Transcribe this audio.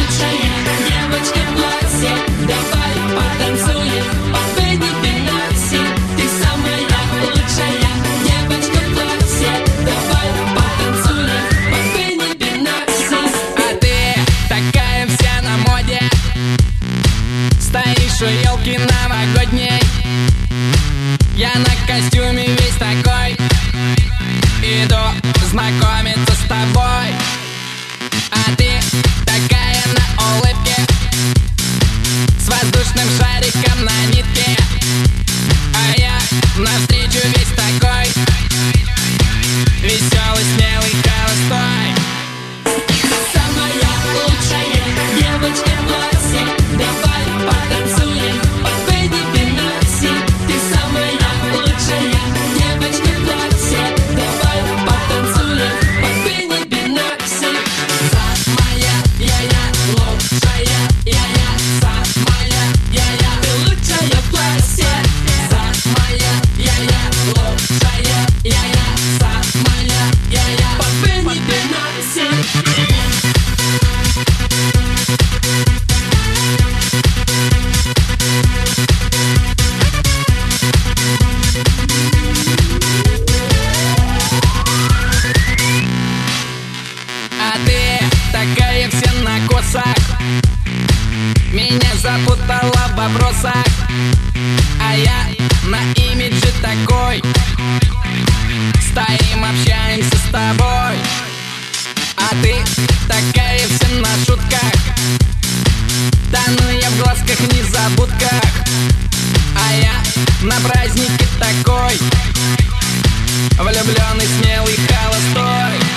лучшая девочка в классе. Давай потанцуем под Бенни Бенасси. Ты самая лучшая девочка в классе. Давай потанцуем под Бенни Бенасси. А ты такая вся на моде, стоишь у елки новогодней. Я на костюме весь такой, иду знакомиться с тобой. А ты такая на улыбке, с воздушным шариком на нитке. А я навстречу весь такой, веселый, смелый, холостой. Самая лучшая девочка в классе. Давай потанцуем под Бенни Бенасси. Ты самая лучшая девочка в классе. Давай потанцуем под Бенни Бенасси. Самая я-я, лучшая я-я, самая я-я, ты лучшая в классе. Самая я-я, лучшая я-я, самая я-я, под Бенни Бенасси. А ты такая вся на косах, меня запутала в вопросах. А я на имидже такой, стоим, общаемся с тобой. А ты такая вся на шутках, тону я в глазках, незабудках. А я на празднике такой, влюбленный, смелый, холостой.